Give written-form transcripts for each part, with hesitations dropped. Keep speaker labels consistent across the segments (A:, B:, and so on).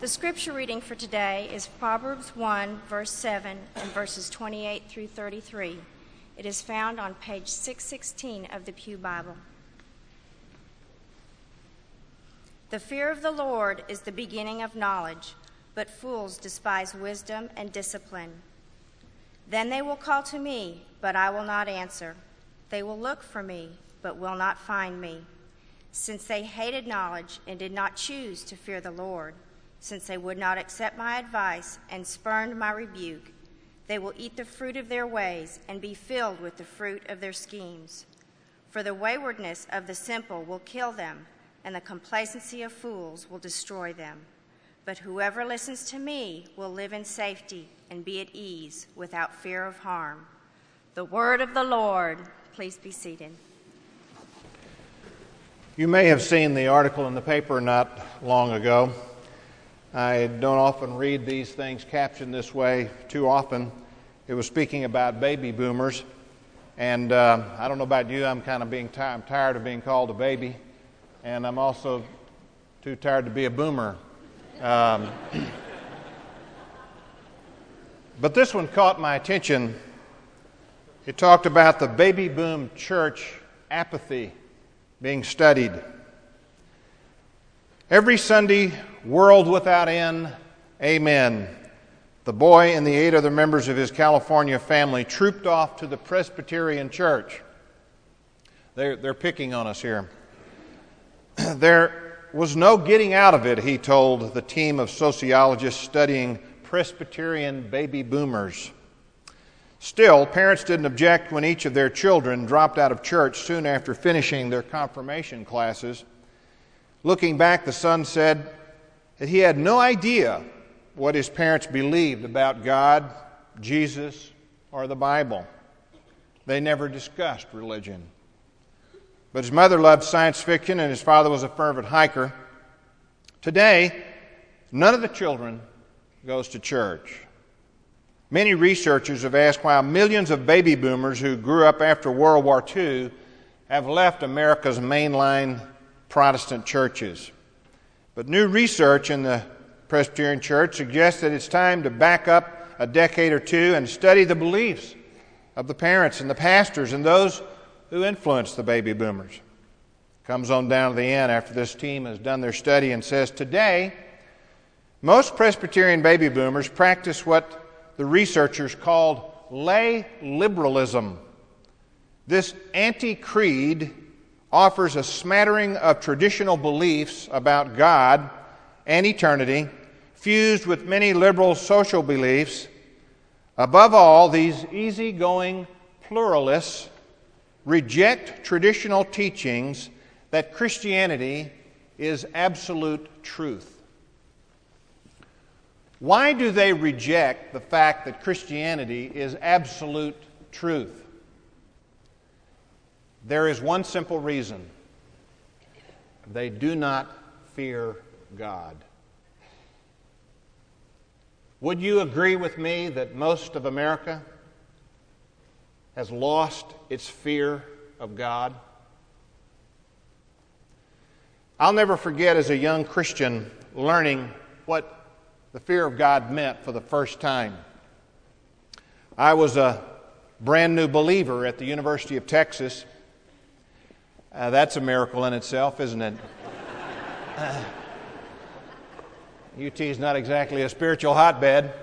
A: The scripture reading for today is Proverbs 1, verse 7, and verses 28 through 33. It is found on page 616 of the Pew Bible. The fear of the Lord is the beginning of knowledge, but fools despise wisdom and discipline. Then they will call to me, but I will not answer. They will look for me, but will not find me, since they hated knowledge and did not choose to fear the Lord. Since they would not accept my advice and spurned my rebuke, they will eat the fruit of their ways and be filled with the fruit of their schemes. For the waywardness of the simple will kill them, and the complacency of fools will destroy them. But whoever listens to me will live in safety and be at ease without fear of harm. The word of the Lord. Please be seated.
B: You may have seen the article in the paper not long ago. I don't often read these things captioned this way too often. It was speaking about baby boomers, and I don't know about you, I'm tired of being called a baby, and I'm also too tired to be a boomer. But this one caught my attention. It talked about the baby boom church apathy being studied. Every Sunday, world without end, amen. The boy and the 8 other members of his California family trooped off to the Presbyterian church. They're picking on us here. There was no getting out of it, he told the team of sociologists studying Presbyterian baby boomers. Still, parents didn't object when each of their children dropped out of church soon after finishing their confirmation classes. Looking back, the son said that he had no idea what his parents believed about God, Jesus, or the Bible. They never discussed religion. But his mother loved science fiction and his father was a fervent hiker. Today, none of the children goes to church. Many researchers have asked why millions of baby boomers who grew up after World War II have left America's mainline Protestant churches. But new research in the Presbyterian Church suggests that it's time to back up a decade or two and study the beliefs of the parents and the pastors and those who influence the baby boomers. Comes on down to the end after this team has done their study and says, today, most Presbyterian baby boomers practice what the researchers called lay liberalism. This anti-creed offers a smattering of traditional beliefs about God and eternity, fused with many liberal social beliefs. Above all, these easygoing pluralists reject traditional teachings that Christianity is absolute truth. Why do they reject the fact that Christianity is absolute truth? There is one simple reason. They do not fear God. Would you agree with me that most of America has lost its fear of God? I'll never forget as a young Christian learning what the fear of God meant for the first time. I was a brand new believer at the University of Texas. That's a miracle in itself, isn't it? UT is not exactly a spiritual hotbed.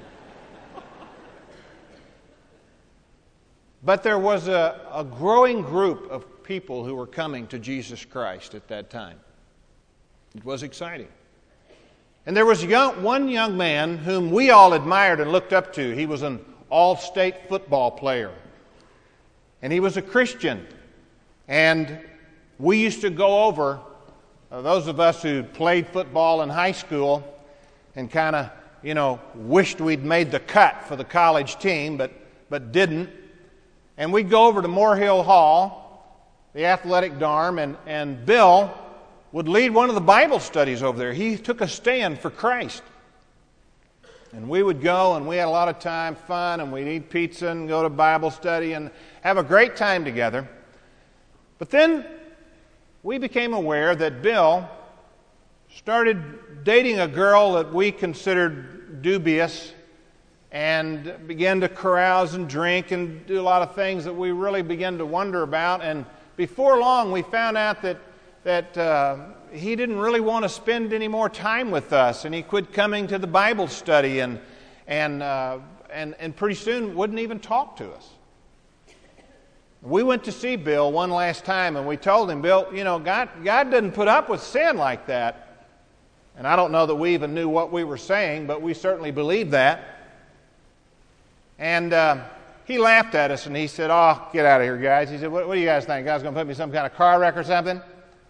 B: But there was a growing group of people who were coming to Jesus Christ at that time. It was exciting. And there was one young man whom we all admired and looked up to. He was an all-state football player. And he was a Christian. And we used to go over, those of us who played football in high school and kind of, wished we'd made the cut for the college team, but didn't. And we'd go over to Moore-Hill Hall, the athletic dorm, and Bill would lead one of the Bible studies over there. He took a stand for Christ. And we would go, and we had a lot of time, fun, and we'd eat pizza and go to Bible study and have a great time together. But then we became aware that Bill started dating a girl that we considered dubious and began to carouse and drink and do a lot of things that we really began to wonder about. And before long, we found out that he didn't really want to spend any more time with us, and he quit coming to the Bible study and pretty soon wouldn't even talk to us. We went to see Bill one last time, and we told him, Bill, God doesn't put up with sin like that. And I don't know that we even knew what we were saying, but we certainly believed that. And he laughed at us, and he said, "Oh, get out of here, guys." He said, what do you guys think? God's going to put me in some kind of car wreck or something?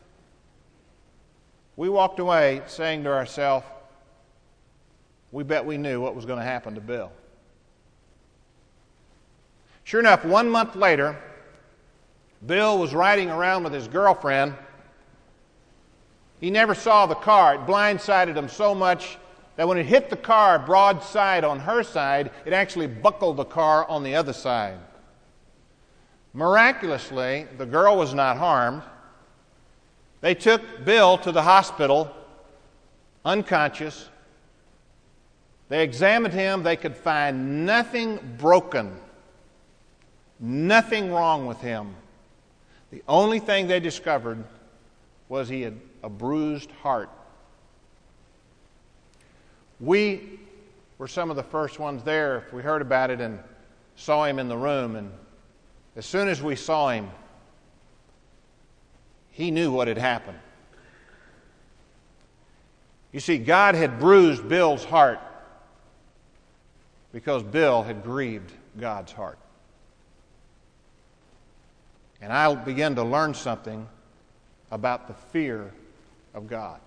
B: We walked away saying to ourselves, we bet we knew what was going to happen to Bill. Sure enough, 1 month later, Bill was riding around with his girlfriend. He never saw the car. It blindsided him so much that when it hit the car broadside on her side, it actually buckled the car on the other side. Miraculously, the girl was not harmed. They took Bill to the hospital, unconscious. They examined him. They could find nothing broken, nothing wrong with him. The only thing they discovered was he had a bruised heart. We were some of the first ones there. We heard about it and saw him in the room. And as soon as we saw him, he knew what had happened. You see, God had bruised Bill's heart because Bill had grieved God's heart. And I began to learn something about the fear of God.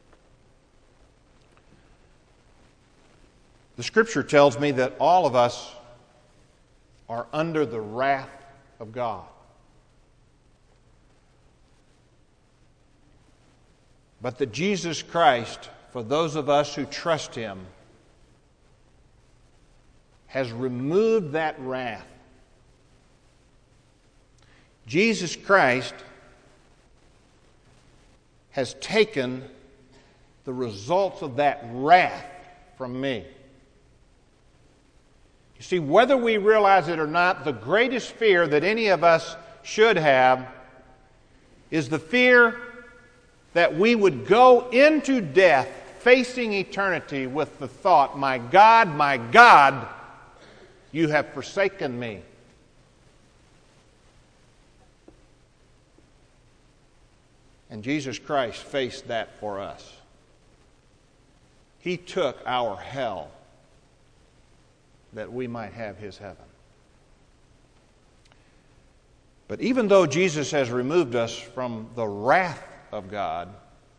B: The Scripture tells me that all of us are under the wrath of God. But that Jesus Christ, for those of us who trust Him, has removed that wrath. Jesus Christ has taken the results of that wrath from me. You see, whether we realize it or not, the greatest fear that any of us should have is the fear that we would go into death facing eternity with the thought, my God, you have forsaken me. And Jesus Christ faced that for us. He took our hell that we might have His heaven. But even though Jesus has removed us from the wrath of God,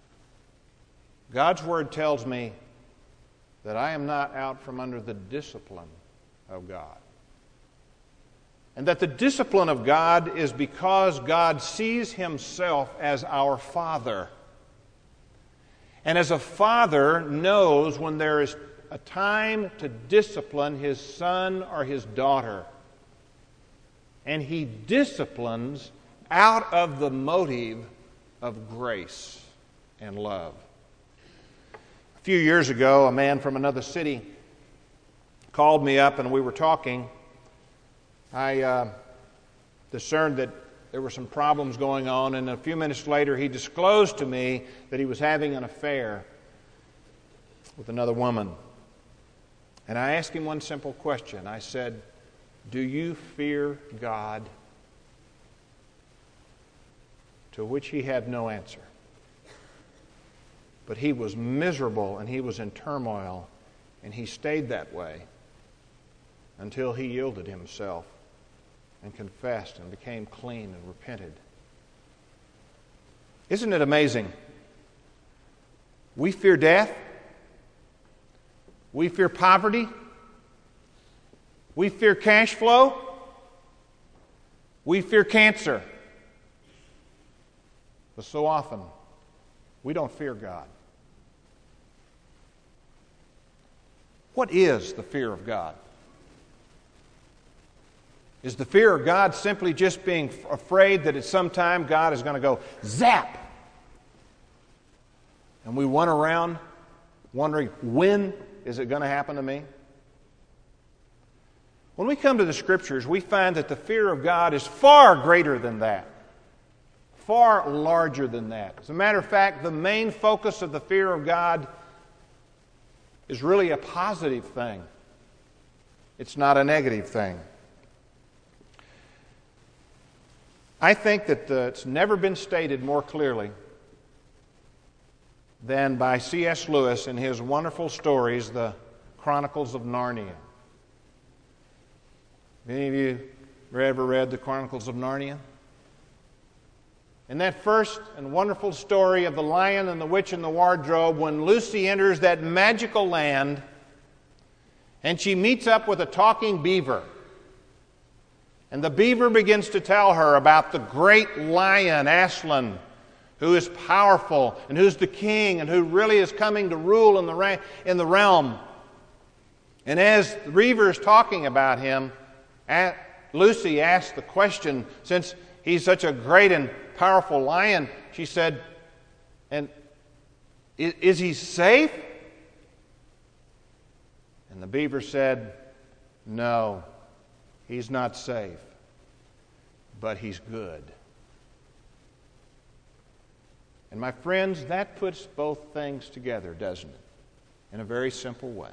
B: God's Word tells me that I am not out from under the discipline of God. And that the discipline of God is because God sees Himself as our Father. And as a father knows when there is a time to discipline his son or his daughter. And He disciplines out of the motive of grace and love. A few years ago, a man from another city called me up and we were talking. I discerned that there were some problems going on, and a few minutes later he disclosed to me that he was having an affair with another woman. And I asked him one simple question. I said, "Do you fear God?" To which he had no answer. But he was miserable and he was in turmoil, and he stayed that way until he yielded himself and confessed and became clean and repented. Isn't it amazing? We fear death. We fear poverty. We fear cash flow. We fear cancer. But so often, we don't fear God. What is the fear of God? Is the fear of God simply just being afraid that at some time God is going to go zap? And we run around wondering, when is it going to happen to me? When we come to the Scriptures, we find that the fear of God is far greater than that, far larger than that. As a matter of fact, the main focus of the fear of God is really a positive thing. It's not a negative thing. I think that it's never been stated more clearly than by C.S. Lewis in his wonderful stories, The Chronicles of Narnia. Any of you ever read The Chronicles of Narnia? In that first and wonderful story of the Lion and the Witch and the Wardrobe, when Lucy enters that magical land and she meets up with a talking beaver, and the beaver begins to tell her about the great lion, Aslan, who is powerful and who's the king and who really is coming to rule in the realm. And as the beaver is talking about him, Lucy asked the question, since he's such a great and powerful lion, she said, "And is he safe?" And the beaver said, "No, he's not safe, but he's good." And my friends, that puts both things together, doesn't it? In a very simple way.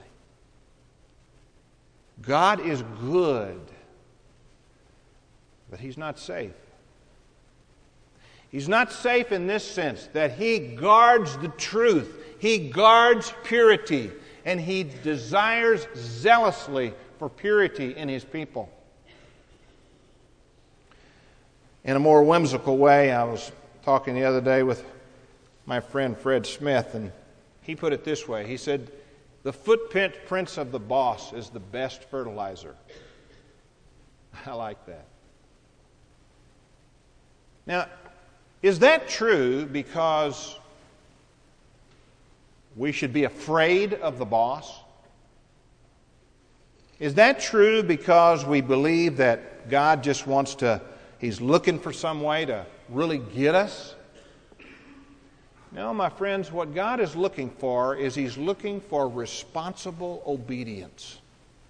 B: God is good, but He's not safe. He's not safe in this sense that He guards the truth, He guards purity, and He desires zealously for purity in His people. In a more whimsical way, I was talking the other day with my friend Fred Smith, and he put it this way. He said, "The footprints of the boss is the best fertilizer." I like that. Now, is that true because we should be afraid of the boss? Is that true because we believe that God just wants to, He's looking for some way to really get us? No, my friends, what God is looking for is He's looking for responsible obedience.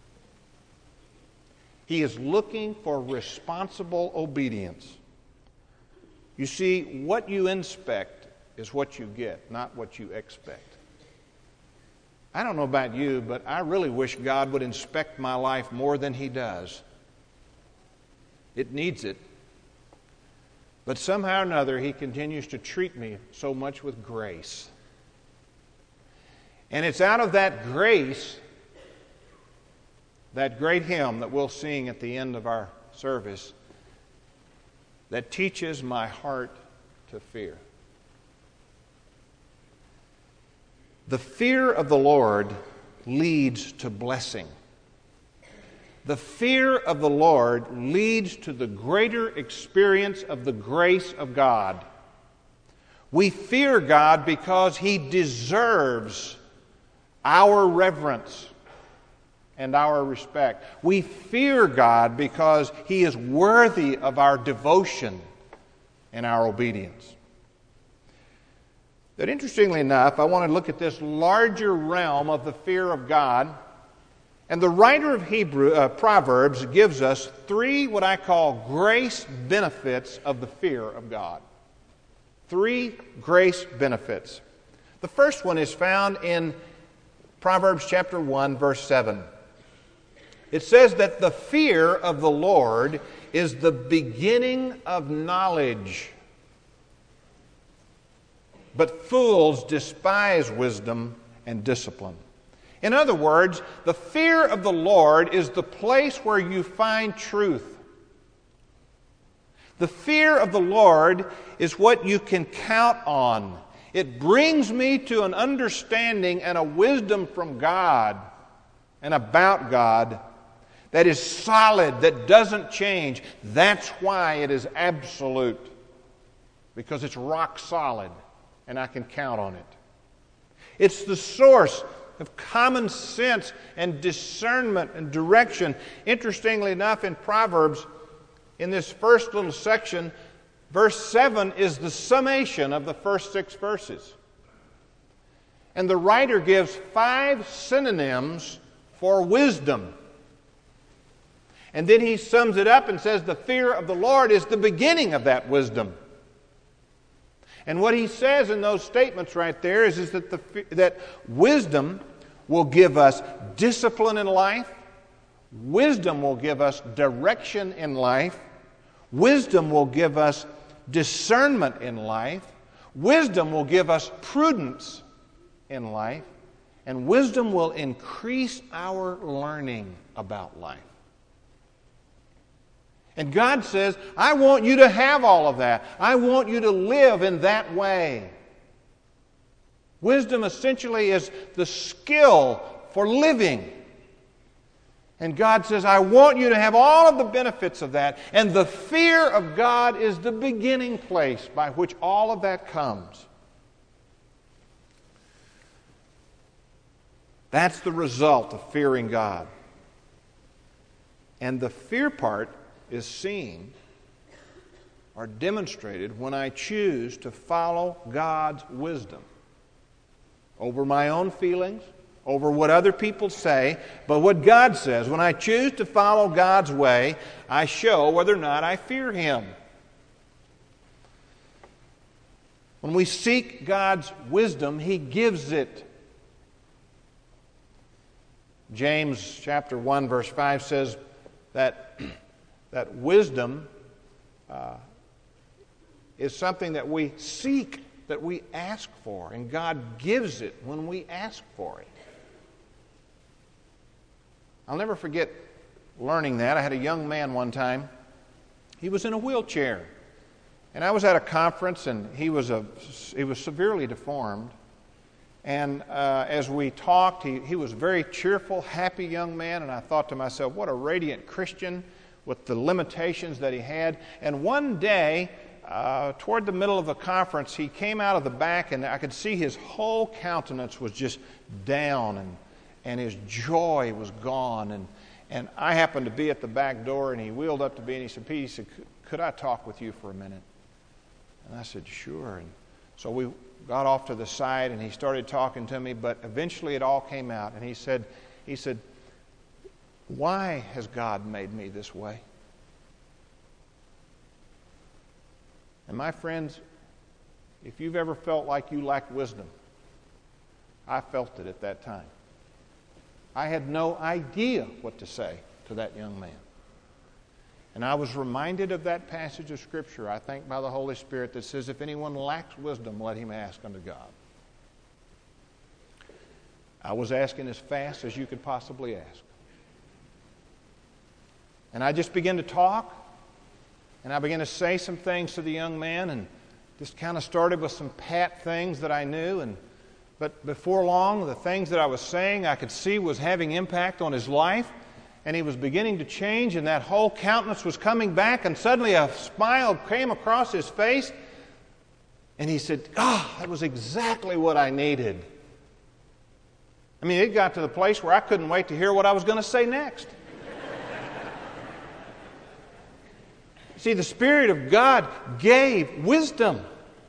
B: He is looking for responsible obedience. You see, what you inspect is what you get, not what you expect. I don't know about you, but I really wish God would inspect my life more than He does. It needs it. But somehow or another, He continues to treat me so much with grace. And it's out of that grace, that great hymn that we'll sing at the end of our service, that teaches my heart to fear. The fear of the Lord leads to blessing. The fear of the Lord leads to the greater experience of the grace of God. We fear God because He deserves our reverence and our respect. We fear God because He is worthy of our devotion and our obedience. But interestingly enough, I want to look at this larger realm of the fear of God. And the writer of Proverbs gives us three what I call grace benefits of the fear of God. Three grace benefits. The first one is found in Proverbs chapter 1, verse 7. It says that the fear of the Lord is the beginning of knowledge, but fools despise wisdom and discipline. In other words, the fear of the Lord is the place where you find truth. The fear of the Lord is what you can count on. It brings me to an understanding and a wisdom from God and about God that is solid, that doesn't change. That's why it is absolute, because it's rock solid and I can count on it. It's the source of common sense and discernment and direction. Interestingly enough, in Proverbs, in this first little section, verse 7 is the summation of the first 6 verses. And the writer gives 5 synonyms for wisdom. And then he sums it up and says the fear of the Lord is the beginning of that wisdom. And what he says in those statements right there is that wisdom will give us discipline in life. Wisdom will give us direction in life. Wisdom will give us discernment in life. Wisdom will give us prudence in life. And wisdom will increase our learning about life. And God says, I want you to have all of that. I want you to live in that way. Wisdom essentially is the skill for living. And God says, I want you to have all of the benefits of that. And the fear of God is the beginning place by which all of that comes. That's the result of fearing God. And the fear part is seen or demonstrated when I choose to follow God's wisdom over my own feelings, over what other people say, but what God says. When I choose to follow God's way, I show whether or not I fear Him. When we seek God's wisdom, He gives it. James chapter 1 verse 5 says that wisdom is something that we seek, that we ask for, and God gives it when we ask for it. I'll never forget learning that. I had a young man one time. He was in a wheelchair, and I was at a conference, and he was severely deformed. And as we talked, he was a very cheerful, happy young man, and I thought to myself, what a radiant Christian with the limitations that he had. And one day, toward the middle of the conference, he came out of the back, and I could see his whole countenance was just down, and his joy was gone. And I happened to be at the back door, and he wheeled up to me, and he said, Pete, he said, could I talk with you for a minute? And I said, sure. And so we got off to the side, and he started talking to me, but eventually it all came out. And he said, why has God made me this way? And my friends, if you've ever felt like you lack wisdom, I felt it at that time. I had no idea what to say to that young man. And I was reminded of that passage of Scripture, I think by the Holy Spirit, that says, if anyone lacks wisdom, let him ask unto God. I was asking as fast as you could possibly ask. And I just began to talk, and I began to say some things to the young man, and just kind of started with some pat things that I knew. But before long, the things that I was saying I could see was having impact on his life. And he was beginning to change, and that whole countenance was coming back, and suddenly a smile came across his face. And he said, that was exactly what I needed. I mean, it got to the place where I couldn't wait to hear what I was going to say next. See, the Spirit of God gave wisdom.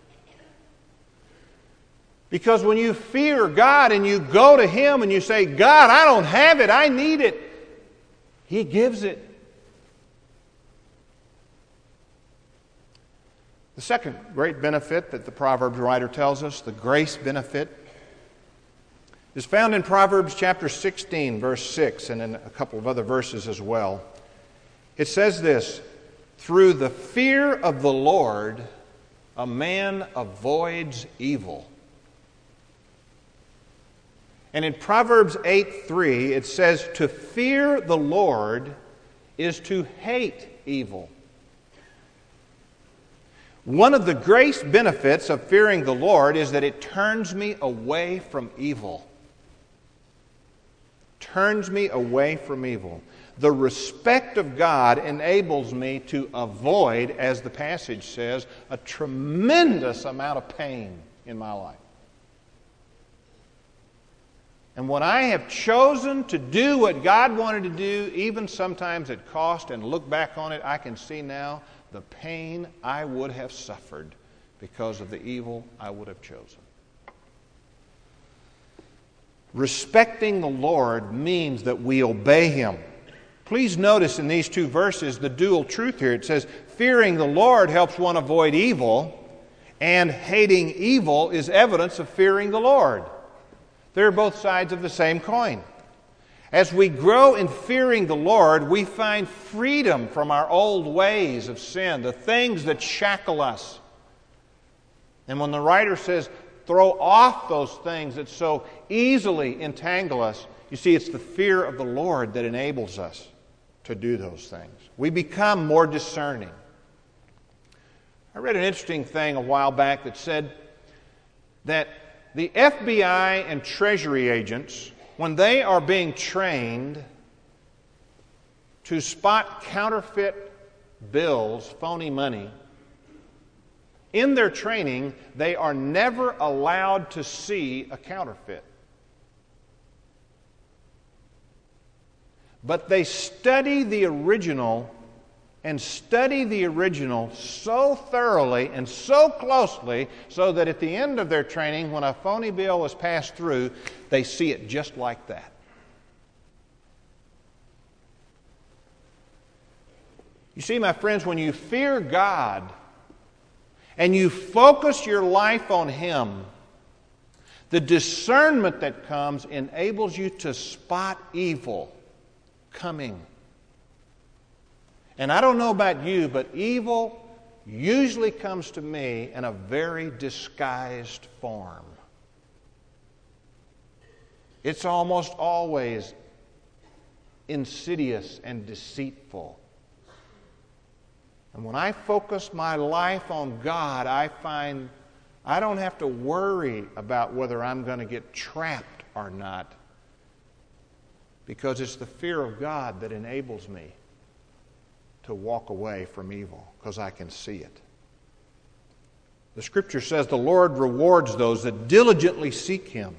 B: Because when you fear God and you go to Him and you say, God, I don't have it, I need it, He gives it. The second great benefit that the Proverbs writer tells us, the grace benefit, is found in Proverbs chapter 16, verse 6, and in a couple of other verses as well. It says this, through the fear of the Lord, a man avoids evil. And in Proverbs 8:3, it says, to fear the Lord is to hate evil. One of the grace benefits of fearing the Lord is that it turns me away from evil. Turns me away from evil. The respect of God enables me to avoid, as the passage says, a tremendous amount of pain in my life. And when I have chosen to do what God wanted to do, even sometimes at cost, and look back on it, I can see now the pain I would have suffered because of the evil I would have chosen. Respecting the Lord means that we obey Him. Please notice in these two verses the dual truth here. It says, fearing the Lord helps one avoid evil, and hating evil is evidence of fearing the Lord. They're both sides of the same coin. As we grow in fearing the Lord, we find freedom from our old ways of sin, the things that shackle us. And when the writer says, throw off those things that so easily entangle us, you see, it's the fear of the Lord that enables us to do those things. We become more discerning. I read an interesting thing a while back that said that the FBI and Treasury agents, when they are being trained to spot counterfeit bills, phony money, in their training, they are never allowed to see a counterfeit. But they study the original so thoroughly and so closely so that at the end of their training, when a phony bill is passed through, they see it just like that. You see, my friends, when you fear God and you focus your life on Him, the discernment that comes enables you to spot evil coming. And I don't know about you, but evil usually comes to me in a very disguised form. It's almost always insidious and deceitful. And when I focus my life on God, I find I don't have to worry about whether I'm going to get trapped or not, because it's the fear of God that enables me to walk away from evil, because I can see it. The Scripture says the Lord rewards those that diligently seek Him.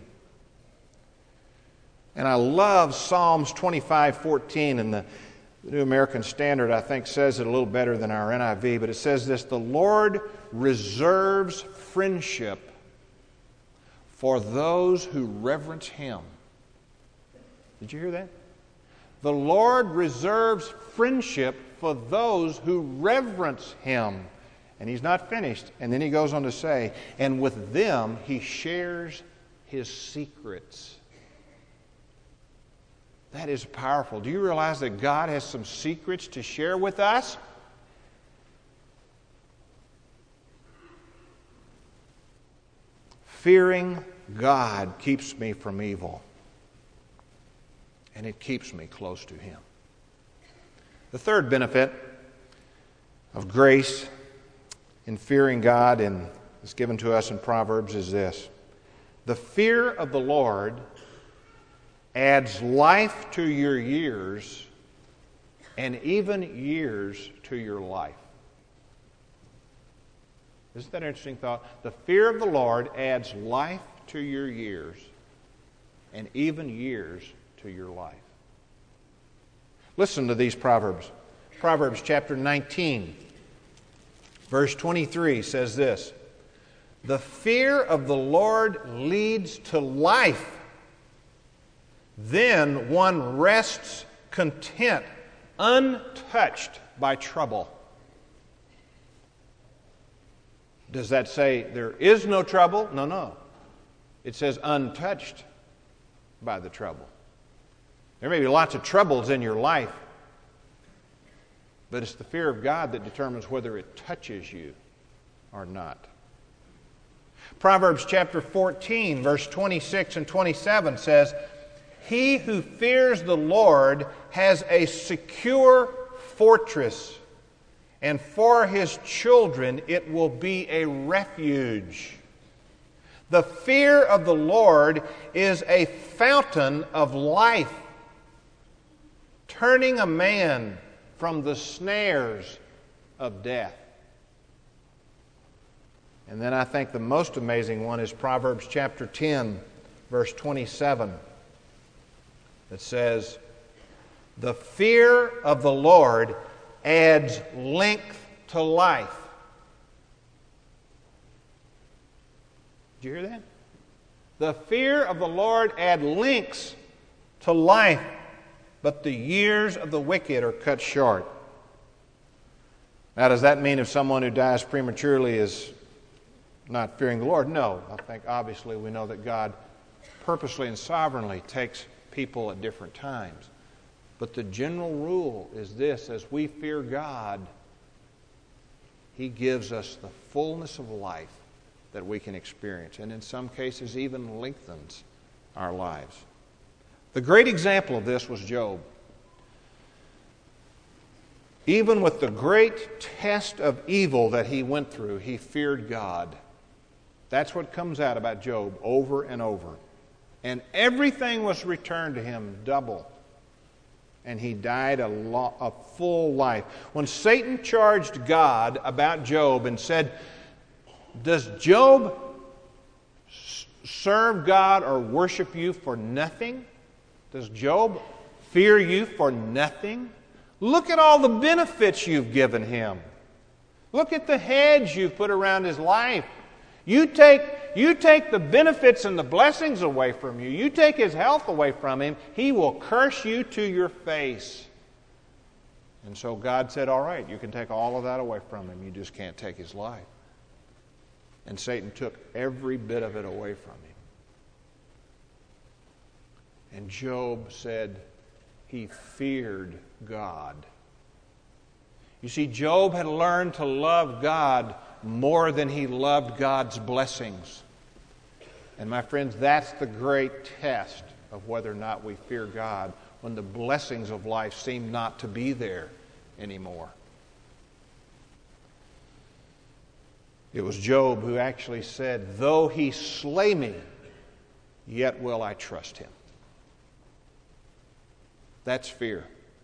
B: And I love Psalms 25:14, and the New American Standard, I think, says it a little better than our NIV, but it says this: the Lord reserves friendship for those who reverence Him. Did you hear that? The Lord reserves friendship for those who reverence Him. And He's not finished. And then He goes on to say, and with them He shares His secrets. That is powerful. Do you realize that God has some secrets to share with us? Fearing God keeps me from evil, and it keeps me close to Him. The third benefit of grace in fearing God, and is given to us in Proverbs, is this: the fear of the Lord adds life to your years, and even years to your life. Isn't that an interesting thought? The fear of the Lord adds life to your years, and even years to your life. Listen to these Proverbs. Proverbs chapter 19, verse 23 says this: the fear of the Lord leads to life. Then one rests content, untouched by trouble. Does that say there is no trouble? No. It says untouched by the trouble. There may be lots of troubles in your life, but it's the fear of God that determines whether it touches you or not. Proverbs chapter 14, verse 26 and 27 says, he who fears the Lord has a secure fortress, and for his children it will be a refuge. The fear of the Lord is a fountain of life, turning a man from the snares of death. And then I think the most amazing one is Proverbs chapter 10, verse 27. That says, the fear of the Lord adds length to life. Did you hear that? The fear of the Lord adds links to life, but the years of the wicked are cut short. Now, does that mean if someone who dies prematurely is not fearing the Lord? No. I think obviously we know that God purposely and sovereignly takes people at different times. But the general rule is this: as we fear God, He gives us the fullness of life that we can experience, and in some cases even lengthens our lives. The great example of this was Job. Even with the great test of evil that he went through, he feared God. That's what comes out about Job over and over. And everything was returned to him double. And he died a full life. When Satan charged God about Job and said, "Does Job serve God or worship you for nothing? Does Job fear you for nothing? Look at all the benefits you've given him. Look at the hedge you've put around his life. You take the benefits and the blessings away from you. You take his health away from him, he will curse you to your face." And so God said, "All right, you can take all of that away from him. You just can't take his life." And Satan took every bit of it away from him. And Job said he feared God. You see, Job had learned to love God more than he loved God's blessings. And my friends, that's the great test of whether or not we fear God, when the blessings of life seem not to be there anymore. It was Job who actually said, "Though he slay me, yet will I trust him." That's fear.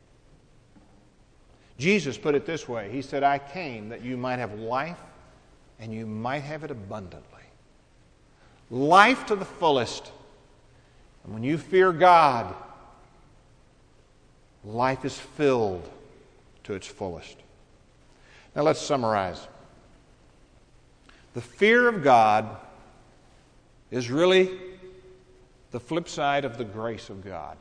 B: Jesus put it this way. He said, "I came that you might have life, and you might have it abundantly." Life to the fullest. And when you fear God, life is filled to its fullest. Now let's summarize. The fear of God is really the flip side of the grace of God.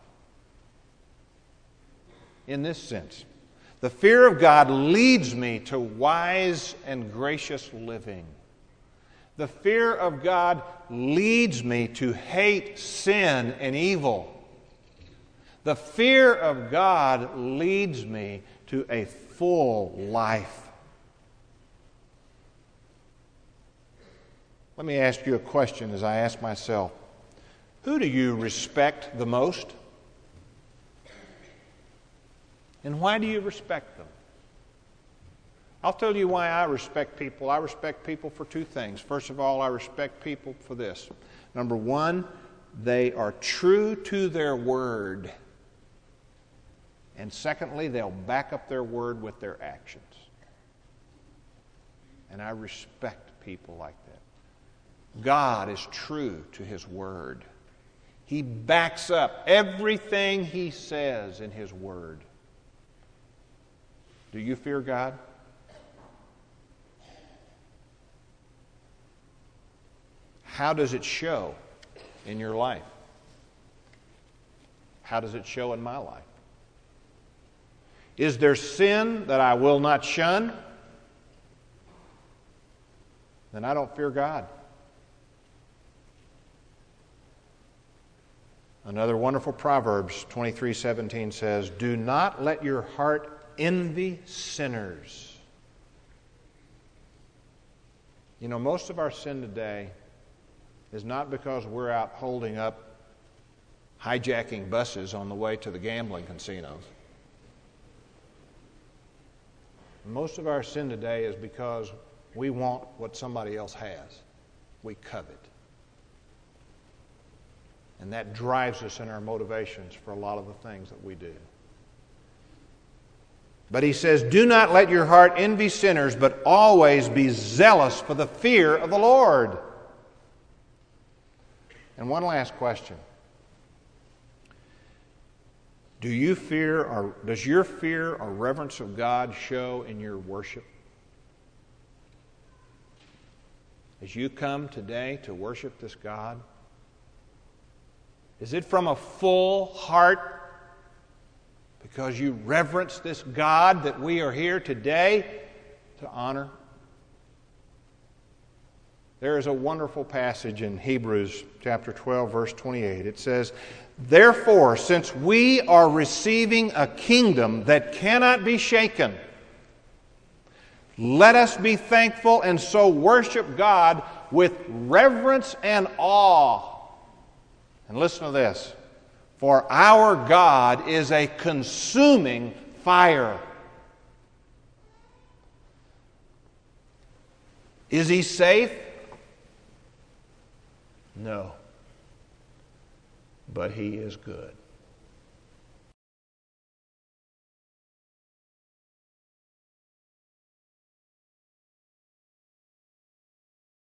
B: In this sense, the fear of God leads me to wise and gracious living. The fear of God leads me to hate sin and evil. The fear of God leads me to a full life. Let me ask you a question as I ask myself. Who do you respect the most? And why do you respect them? I'll tell you why I respect people. I respect people for two things. First of all, I respect people for this. Number one, they are true to their word. And secondly, they'll back up their word with their actions. And I respect people like that. God is true to His word. He backs up everything He says in His word. Do you fear God? How does it show in your life? How does it show in my life? Is there sin that I will not shun? Then I don't fear God. Another wonderful Proverbs 23:17 says, "Do not let your heart envy sinners." You know, most of our sin today is not because we're out holding up hijacking buses on the way to the gambling casinos. Most of our sin today is because we want what somebody else has. We covet. And that drives us in our motivations for a lot of the things that we do. But he says, "Do not let your heart envy sinners, but always be zealous for the fear of the Lord." And one last question. Does your fear or reverence of God show in your worship? As you come today to worship this God, Is it from a full heart because you reverence this God that we are here today to honor? There is a wonderful passage in Hebrews chapter 12, verse 28. It says, "Therefore, since we are receiving a kingdom that cannot be shaken, let us be thankful and so worship God with reverence and awe." And listen to this. "For our God is a consuming fire." Is He safe? No. But He is good.